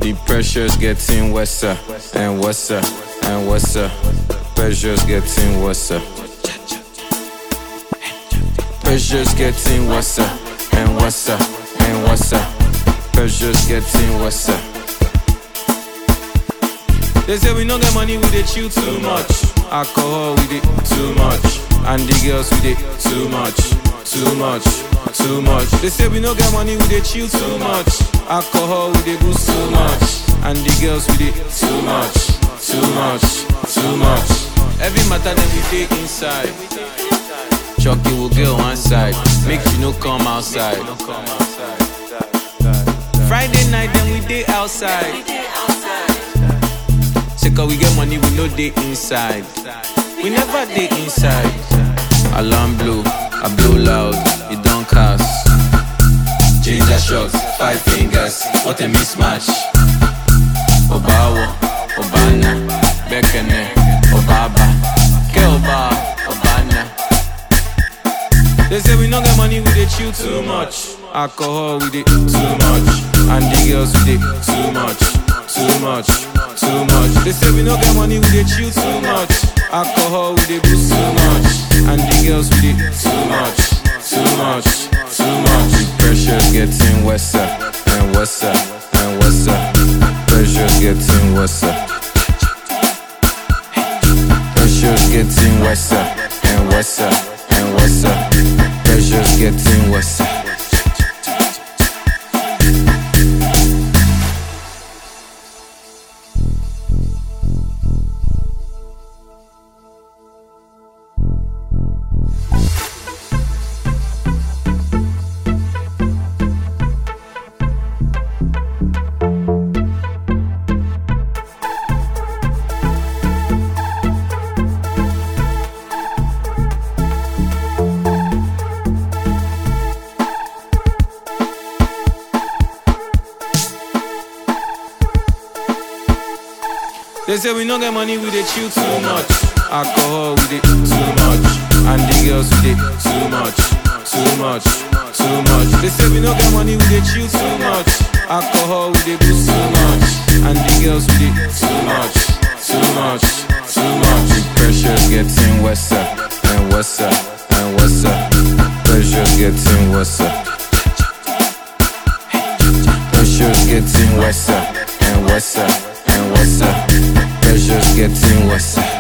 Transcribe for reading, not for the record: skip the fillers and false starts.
The pressure's getting worse and worse and worse. Pressure's getting worse. Pressure's getting worse and worse and worse. Pressure's getting worse. They say we don't get money, we dey chill too much. Alcohol, we dey too much. And the girls, we dey too much, too much, too much. They say we don't get money, we dey chill too much. Alcohol, we dey boost too much. And the girls, we dey too much, too much, too much. Every matter that we dey inside. Chucky will get one side, make you no come outside. Friday night, then we dey outside. Say cause we get money, we no dey inside. We never dey inside. Alarm blow, I blow loud, it don't cast. Ginger shots, 5 fingers, what a mismatch. Obawo, Obana, Bekene, Obaba, Keoba, Obana. They say we don't get money, we dey chill too much. Alcohol, we dey too much. And the girls, we dey too much, too much, too much. They say we don't get money, we dey chill too much. Alcohol, we dey boost too much. And the girls, we dey too much, too much, too much. The pressure's getting worse and worse and worse. Pressure's getting worse. Pressure's getting worse and worse and worse. Pressure's getting worse. They say we don't get money, we dey chill too much. Alcohol, we dey too much. And the girls, we dey too much, too much, too much. They say we don't get money, we dey chill too much. Alcohol, we dey boost too much. And the girls, we dey too much, too much, too much. The pressure's getting worse and worse and worse. Pressure's getting worse. Pressure's getting worse and worse and worse. Pressure's getting worse.